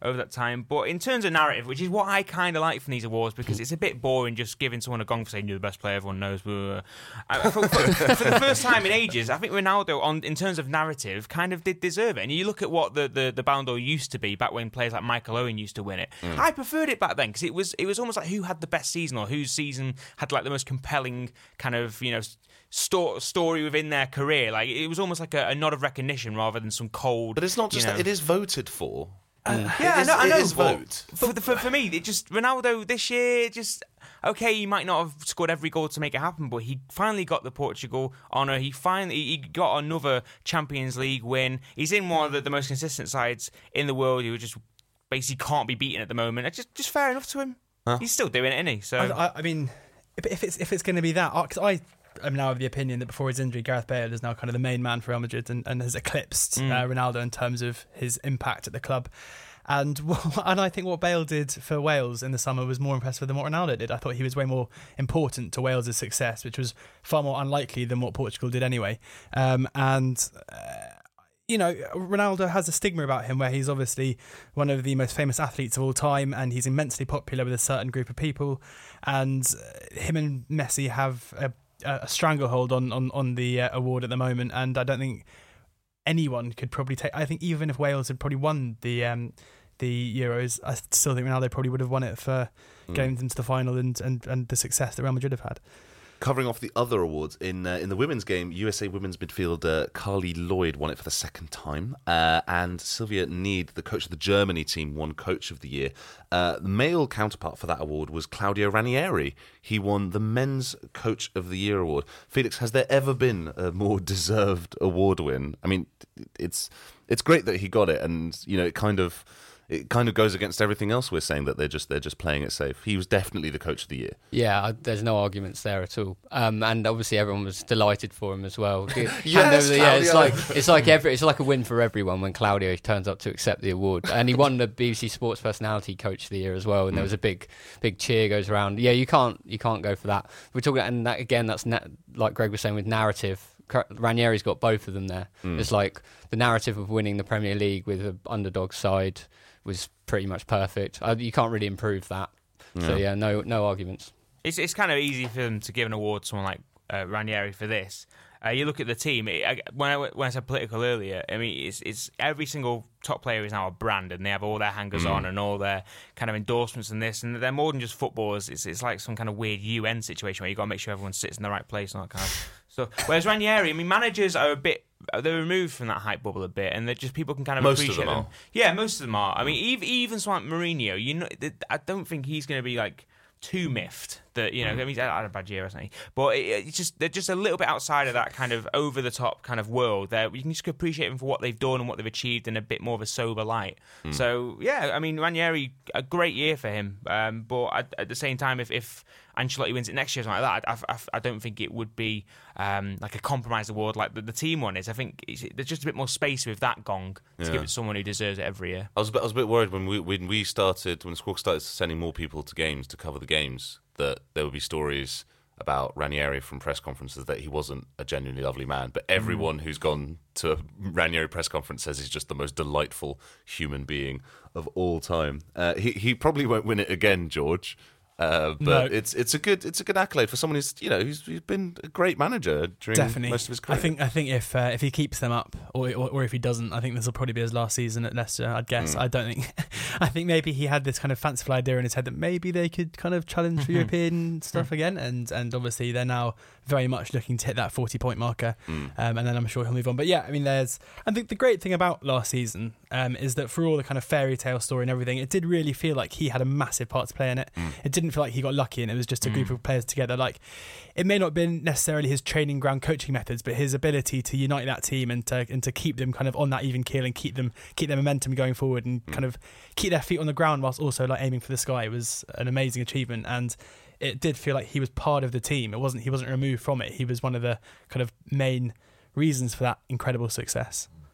over that time. But in terms of narrative, which is what I kind of like from these awards, because it's a bit boring just giving someone a gong for saying you're the best player, everyone knows. I, for, for, for the first time in ages, I think Ronaldo, on in terms of narrative, kind of did deserve it. And you look at what the, the, the Ballon d'Or used to be back when players like Michael Owen used to win it. Mm. I preferred it back then because it was it was almost like who had the best season or whose season had like the most compelling kind of, you know, sto- story within their career. Like it was almost like a, a nod of recognition rather than some cold.
But it's not just
you know,
that; it is voted for.
Uh, yeah,
is,
I know. I know
it is vote.
For, for, for me, it just Ronaldo this year just. Okay, he might not have scored every goal to make it happen, but he finally got the Portugal honour. He finally he got another Champions League win. He's in one of the, the most consistent sides in the world. He just basically can't be beaten at the moment. It's just just fair enough to him. Huh? He's still doing it, isn't he? So
I, I mean, if it's if it's going to be that, because I. I'm now of the opinion that before his injury, Gareth Bale is now kind of the main man for Real Madrid and, and has eclipsed mm. uh, Ronaldo in terms of his impact at the club. And and I think what Bale did for Wales in the summer was more impressive than what Ronaldo did. I thought he was way more important to Wales' success, which was far more unlikely than what Portugal did anyway. Um, and... Uh, You know, Ronaldo has a stigma about him where he's obviously one of the most famous athletes of all time and he's immensely popular with a certain group of people. And him and Messi have a, a stranglehold on, on, on the uh, award at the moment. And I don't think anyone could probably take... I think even if Wales had probably won the um, the Euros, I still think Ronaldo probably would have won it for mm. getting them to the final and, and, and the success that Real Madrid have had.
Covering off the other awards, in uh, in the women's game, U S A women's midfielder Carly Lloyd won it for the second time, uh, and Sylvia Need, the coach of the Germany team, won Coach of the Year. Uh, the male counterpart for that award was Claudio Ranieri. He won the Men's Coach of the Year award. Felix, has there ever been a more deserved award win? I mean, it's it's great that he got it, and you know, it kind of... It kind of goes against everything else we're saying that they're just they're just playing it safe. He was definitely the Coach of the Year.
Yeah, there's no arguments there at all. Um, and obviously everyone was delighted for him as well.
yes,
the, yeah, it's like it's like every it's like a win for everyone when Claudio turns up to accept the award. And he won the B B C Sports Personality Coach of the Year as well. And mm. there was a big big cheer goes around. Yeah, you can't you can't go for that. We're talking and that again. That's na- like Greg was saying with narrative. Ranieri's got both of them there. Mm. It's like the narrative of winning the Premier League with an underdog side was pretty much perfect. Uh, you can't really improve that. Yeah. So yeah, no no arguments.
It's it's kind of easy for them to give an award to someone like uh, Ranieri for this. Uh, you look at the team. It, I, when I when I said political earlier, I mean it's it's every single top player is now a brand, and they have all their hangers mm. on and all their kind of endorsements and this, and they're more than just footballers. It's it's like some kind of weird U N situation where you got to make sure everyone sits in the right place and that kind of stuff. Whereas Ranieri, I mean, managers are a bit. They're removed from that hype bubble a bit, and they're just people can kind of
most
appreciate
of them.
them. Are. Yeah, most of them are. I mean, even even someone like Mourinho, you know, I don't think he's going to be like too miffed that you know. Mm. I mean, he's had a bad year, hasn't he? But it, it's just they're just a little bit outside of that kind of over the top kind of world. There, you can just appreciate them for what they've done and what they've achieved in a bit more of a sober light. Mm. So yeah, I mean, Ranieri, a great year for him. Um, but at, at the same time, if if Ancelotti wins it next year or something like that, I, I, I don't think it would be um, like a compromise award like the, the team one is. I think it's, there's just a bit more space with that gong to yeah. give it to someone who deserves it every year.
I was a bit, I was a bit worried when we when we started when Squawk started sending more people to games to cover the games that there would be stories about Ranieri from press conferences that he wasn't a genuinely lovely man, but everyone mm. who's gone to a Ranieri press conference says he's just the most delightful human being of all time. Uh, he he probably won't win it again, George. Uh, but no. it's it's a good it's a good accolade for someone who's you know who's, who's been a great manager during
Definitely.
most of his career.
I think I think if uh, if he keeps them up or, or or if he doesn't, I think this will probably be his last season at Leicester. I'd guess. Mm. I don't think. I think maybe he had this kind of fanciful idea in his head that maybe they could kind of challenge for European stuff again, and and obviously they're now very much looking to hit that forty point marker, mm. um, and then I'm sure he'll move on. But yeah, I mean, there's I think the great thing about last season um, is that for all the kind of fairy tale story and everything, it did really feel like he had a massive part to play in it. Mm. It didn't feel like he got lucky and it was just a group mm. of players together. Like, it may not have been necessarily his training ground coaching methods, but his ability to unite that team and to and to keep them kind of on that even keel and keep them keep their momentum going forward and mm. kind of keep their feet on the ground whilst also like aiming for the sky was an amazing achievement. And it did feel like he was part of the team. It wasn't he wasn't removed from it. He was one of the kind of main reasons for that incredible success.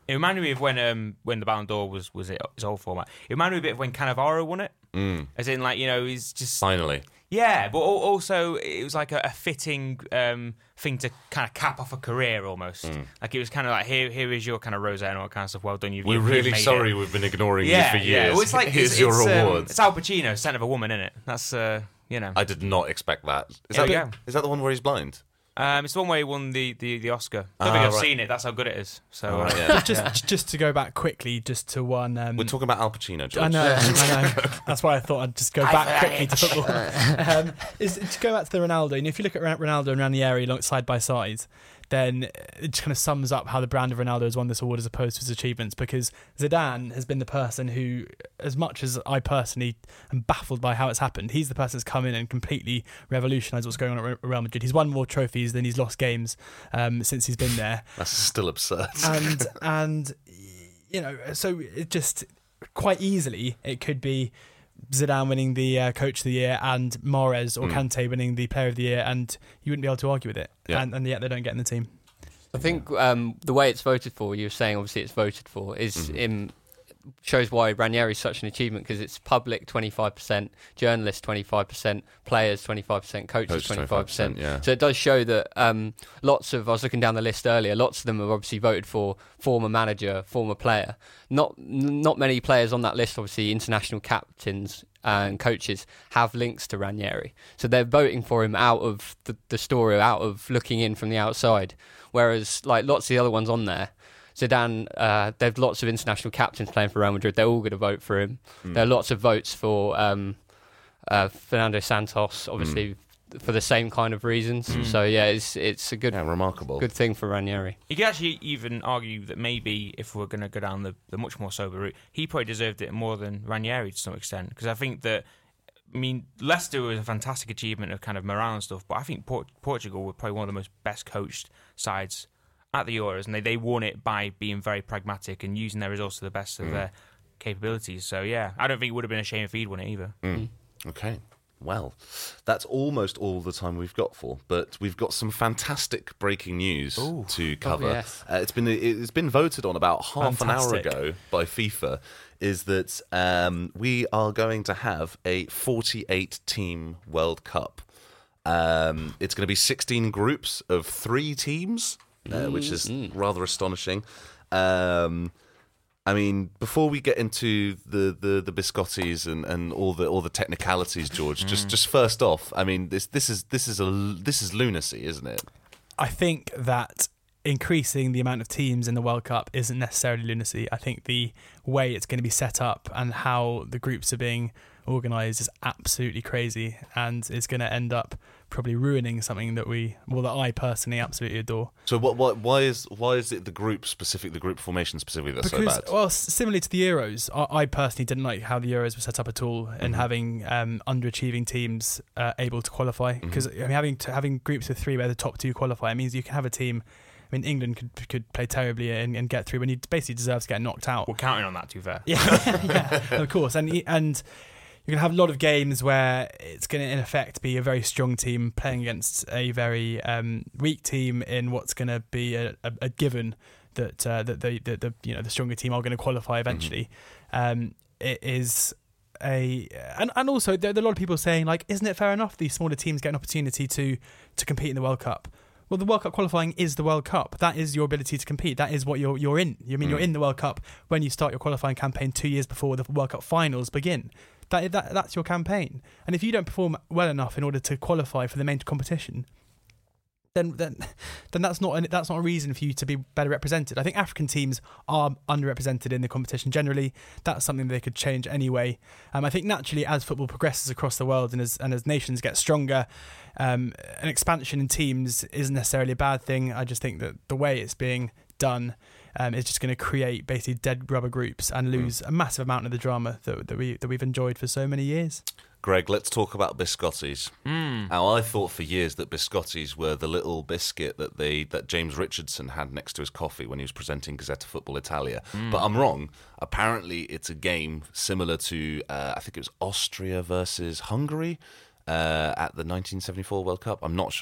It reminded me of when um, when the Ballon d'Or was was it its old format. It reminded me a bit of when Cannavaro won it.
Mm.
As in, like, you know, he's just
Finally.
Yeah, but al- also it was like a, a fitting um, thing to kind of cap off a career almost. Mm. Like it was kind of like, here, here is your kind of rosette and all that kind of stuff. Well done, you've.
We're
you've,
really
you've
sorry
it.
we've been ignoring
yeah,
you for years.
Yeah, well, it's like
Here's
it's,
your
it's,
reward.
Um, it's Al Pacino, Scent of a Woman, isn't it? That's uh, you know.
I did not expect that. Is
Here
that
we
the,
go.
is that the one where he's blind?
Um, it's the one where he won the, the, the Oscar. I don't
Ah,
think I've
right.
seen it. That's how good it is. So
Oh,
uh,
right, yeah.
just
yeah.
just to go back quickly, just to one. Um,
We're talking about Al Pacino, George.
I know, I know. That's why I thought I'd just go back quickly to football. um, is to go back to the Ronaldo. And if you look at Ronaldo and Ranieri along side by side, then it just kind of sums up how the brand of Ronaldo has won this award as opposed to his achievements. Because Zidane has been the person who, as much as I personally am baffled by how it's happened, he's the person that's come in and completely revolutionised what's going on at Real Madrid. He's won more trophies than he's lost games um, since he's been there.
That's still absurd.
and and you know, so it just quite easily it could be Zidane winning the uh, Coach of the Year and Mahrez or
Mm.
Kante winning the Player of the Year, and you wouldn't be able to argue with it.
Yeah.
And, and yet they don't get in the team.
I think um, the way it's voted for, you were saying obviously it's voted for, is
Mhm.
in, shows why Ranieri is such an achievement, because it's public twenty-five percent, journalists twenty-five percent, players twenty-five percent, coaches
Coach
twenty-five percent.
yeah.
So it does show that um, lots of, I was looking down the list earlier, lots of them have obviously voted for former manager, former player. Not not many players on that list, obviously international captains and coaches, have links to Ranieri. So they're voting for him out of the, the story, out of looking in from the outside. Whereas like lots of the other ones on there, Zidane, uh, there's lots of international captains playing for Real Madrid. They're all going to vote for him.
Mm.
There are lots of votes for um, uh, Fernando Santos, obviously mm. for the same kind of reasons.
Mm.
So yeah, it's it's a good
Yeah, remarkable.
good thing for Ranieri.
You could actually even argue that maybe if we're going to go down the, the much more sober route, he probably deserved it more than Ranieri to some extent. Because I think that, I mean, Leicester was a fantastic achievement of kind of morale and stuff, but I think Port- Portugal were probably one of the most best coached sides at the Euros, and they, they won it by being very pragmatic and using their resources to the best of
Mm.
their capabilities. So yeah, I don't think it would have been a shame if he'd won it either.
Mm. Okay. Well, that's almost all the time we've got for, but we've got some fantastic breaking news
Ooh.
to cover.
Oh, yes.
uh, it's been it's been voted on about half
Fantastic.
an hour ago by FIFA. Is that um, we are going to have a forty-eight team World Cup. Um, it's going to be sixteen groups of three teams, uh, which is rather astonishing. Um, I mean, before we get into the, the, the biscottis and, and all the all the technicalities, George, just just first off, I mean, this this is this is a this is lunacy, isn't it?
I think that increasing the amount of teams in the World Cup isn't necessarily lunacy. I think the way it's going to be set up and how the groups are being organised is absolutely crazy, and is going to end up probably ruining something that we, well, that I personally absolutely adore.
So what what why is why is it the group specific, the group formation specifically that's
Because,
so bad?
well, s- similarly to the Euros, I, I personally didn't like how the Euros were set up at all, and
Mhm.
having um, underachieving teams uh, able to qualify.
Mm-hmm.
Because I mean, having to, having groups of three where the top two qualify, it means you can have a team. I mean, England could could play terribly and, and get through when he basically deserves to get knocked out.
We're counting on that, to be fair.
Yeah, yeah, of course, and and you're gonna have a lot of games where it's gonna, in effect, be a very strong team playing against a very um, weak team in what's gonna be a, a, a given that uh, that the, the the you know the stronger team are going to qualify eventually. Mm-hmm. Um, it is a and and also there, there are a lot of people saying, like, isn't it fair enough these smaller teams get an opportunity to to compete in the World Cup? Well, the World Cup qualifying is the World Cup. That is your ability to compete. That is what you're you're in. You mean
Mm.
you're in the World Cup when you start your qualifying campaign two years before the World Cup finals begin. That, that that's your campaign. And if you don't perform well enough in order to qualify for the main competition, then then then that's not an, that's not a reason for you to be better represented. I think African teams are underrepresented in the competition generally. That's something they could change anyway. Um, I think naturally, as football progresses across the world and as and as nations get stronger, um, an expansion in teams isn't necessarily a bad thing. I just think that the way it's being done um, is just going to create basically dead rubber groups and lose mm. a massive amount of the drama that that we that we've enjoyed for so many years.
Greg, let's talk about biscottis.
Mm.
Now, I thought for years that biscottis were the little biscuit that they that James Richardson had next to his coffee when he was presenting Gazzetta Football Italia. Mm. But I'm wrong. Apparently, it's a game similar to, uh, I think it was Austria versus Hungary uh, at the nineteen seventy-four World Cup. I'm not sure.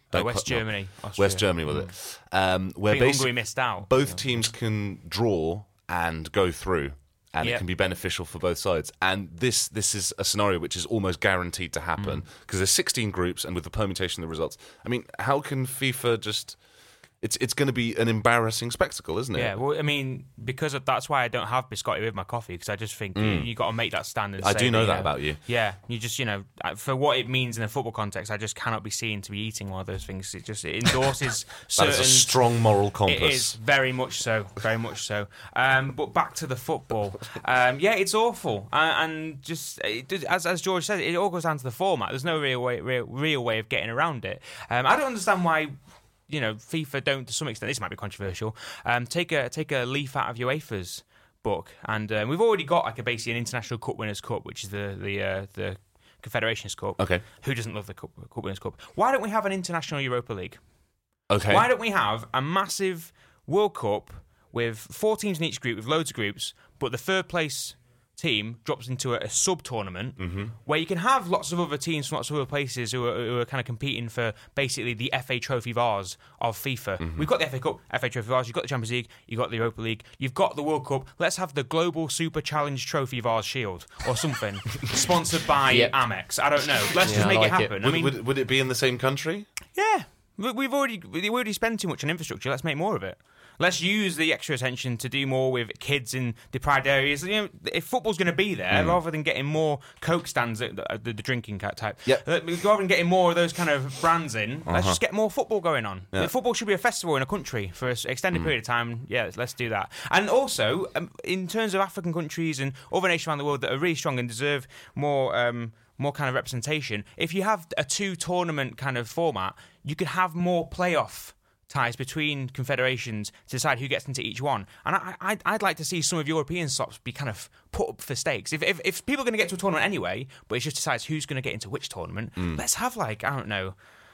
Uh, West Germany.
No, West Germany with
mm.
it. Um, where
I think Hungary missed out.
Both teams can draw and go through. And yep. it can be beneficial for both sides. And this this is a scenario which is almost guaranteed to happen because mm. there's sixteen groups, and with the permutation of the results, I mean, how can FIFA just? It's it's going to be an embarrassing spectacle, isn't it?
Yeah, well, I mean, because of, that's why I don't have biscotti with my coffee, because I just think mm. you, you got to make that standard.
I do know that
know,
about you.
Yeah, you just, you know, for what it means in a football context, I just cannot be seen to be eating one of those things. It just it endorses certain...
That is a strong moral compass.
It is, very much so, very much so. Um, but back to the football. Um, yeah, it's awful. Uh, and just, it, as as George said, it all goes down to the format. There's no real way, real, real way of getting around it. Um, I don't understand why... You know, FIFA don't, to some extent, this might be controversial, um, take a take a leaf out of UEFA's book. And um, we've already got, like, a basically an International Cup Winners' Cup, which is the the uh, the Confederations Cup.
Okay.
Who doesn't love the Cup, Cup Winners' Cup? Why don't we have an International Europa League?
Okay.
Why don't we have a massive World Cup with four teams in each group, with loads of groups, but the third place team drops into a, a sub-tournament
mm-hmm.
where you can have lots of other teams from lots of other places who are, who are kind of competing for basically the F A Trophy Vase of FIFA. Mm-hmm. We've got the F A Cup, F A Trophy Vase, you've got the Champions League, you've got the Europa League, you've got the World Cup. Let's have the Global Super Challenge Trophy Vase Shield or something sponsored by yep. Amex. I don't know. Let's yeah, just make like it happen.
It.
I
would,
mean,
would, would it be in the same country?
Yeah. We've already we already spent too much on infrastructure. Let's make more of it. Let's use the extra attention to do more with kids in deprived areas. You know, if football's going to be there, mm. rather than getting more Coke stands, the, the, the drinking type,
yep.
rather than getting more of those kind of brands in, uh-huh. let's just get more football going on. Yep. Football should be a festival in a country for an extended mm. period of time. Yeah, let's do that. And also, um, in terms of African countries and other nations around the world that are really strong and deserve more... Um, more kind of representation. If you have a two-tournament kind of format, you could have more playoff ties between confederations to decide who gets into each one. And I, I'd, I'd like to see some of European slots be kind of put up for stakes. If if, if people are going to get to a tournament anyway, but it just decides who's going to get into which tournament, mm. let's have, like, I don't know,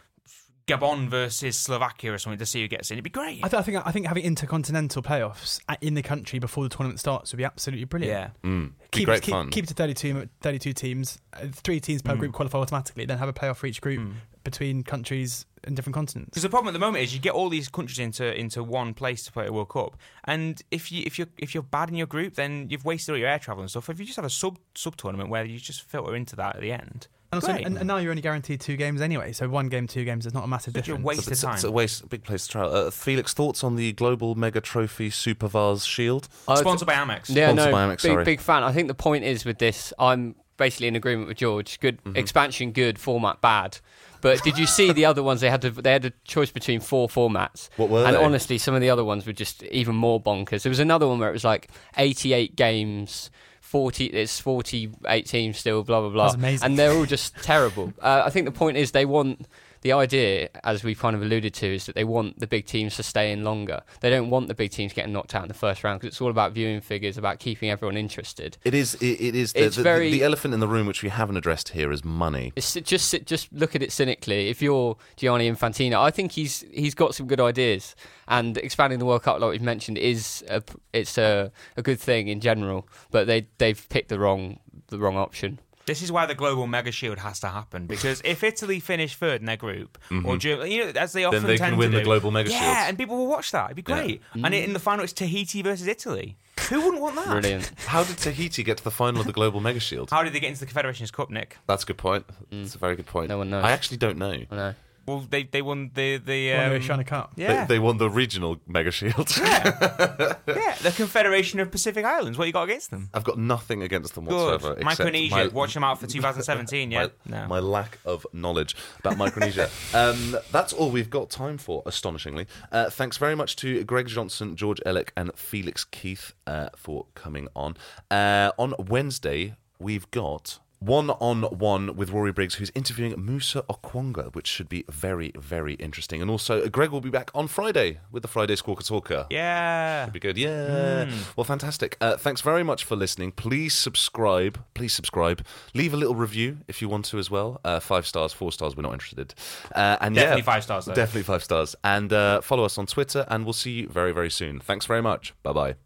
Gabon versus Slovakia or something to see who gets in. It'd be great.
I, th- I think I think having intercontinental playoffs in the country before the tournament starts would be absolutely brilliant.
Yeah, mm.
keep,
great
keep,
fun.
Keep it to thirty-two, thirty-two teams, uh, three teams per mm. group qualify automatically. Then have a playoff for each group mm. between countries in different continents.
Because the problem at the moment is you get all these countries into into one place to play a World Cup, and if you if you if you're bad in your group, then you've wasted all your air travel and stuff. If you just have a sub sub tournament where you just filter into that at the end.
And, also, and, and now you're only guaranteed two games anyway, so one game, two games is not a massive
Such
difference.
A waste
it's,
of time.
It's a waste, a big place to travel. Uh, Felix, thoughts on the Global Mega Trophy Super Vase Shield?
Uh, Sponsored by Amex.
Yeah,
Sponsored
no,
by Amex,
big,
sorry.
big fan. I think the point is with this, I'm basically in agreement with George. Good mm-hmm. expansion, good format, bad. But did you see the other ones? They had to, they had a choice between four formats.
What were
and
they?
And honestly, some of the other ones were just even more bonkers. There was another one where it was like eighty-eight games. forty it's forty-eight teams still, blah blah blah.
That's amazing.
And they're all just terrible. Uh, I think the point is they want the idea, as we've kind of alluded to, is that they want the big teams to stay in longer. They don't want the big teams getting knocked out in the first round because it's all about viewing figures, about keeping everyone interested.
It is. It, it is. The,
it's
the,
very,
the elephant in the room, which we haven't addressed here, is money.
It's just just look at it cynically. If you're Gianni Infantino, I think he's he's got some good ideas, and expanding the World Cup, like we've mentioned, is a, it's a, a good thing in general. But they they've picked the wrong the wrong option.
This is why the Global Mega Shield has to happen, because if Italy finish third in their group,
mm-hmm.
or Germany, you know, as they often
then they
tend
can win
to
the
do,
Global Mega
yeah,
Shield.
Yeah, and people will watch that. It'd be great. Yeah. And it, in the final, it's Tahiti versus Italy. Who wouldn't want that?
Brilliant.
How did Tahiti get to the final of the Global Mega Shield?
How did they get into the Confederations Cup, Nick?
That's a good point.
Mm.
That's a very good point.
No one knows.
I actually don't know.
I know.
Well, they they won the the um,
well, they were trying to cup.
Yeah,
they, they won the regional Mega Shield.
Yeah, yeah, the Confederation of Pacific Islands. What you got against them?
I've got nothing against them
Good.
whatsoever.
Micronesia,
my,
watch them out for twenty seventeen. Yeah,
my,
no.
my lack of knowledge about Micronesia. um, that's all we've got time for. Astonishingly, uh, thanks very much to Greg Johnson, George Ellick, and Felix Keith uh, for coming on. Uh, on Wednesday, we've got one-on-one with Rory Briggs, who's interviewing Musa Okwonga, which should be very, very interesting. And also, Greg will be back on Friday with the Friday Squawker Talker.
Yeah.
Should be good. Yeah. Mm. Well, fantastic. Uh, thanks very much for listening. Please subscribe. Please subscribe. Leave a little review if you want to as well. Uh, five stars, four stars, we're not interested. Uh, and
Definitely
yeah,
five stars, though.
Definitely five stars. And uh, follow us on Twitter, and we'll see you very, very soon. Thanks very much. Bye-bye.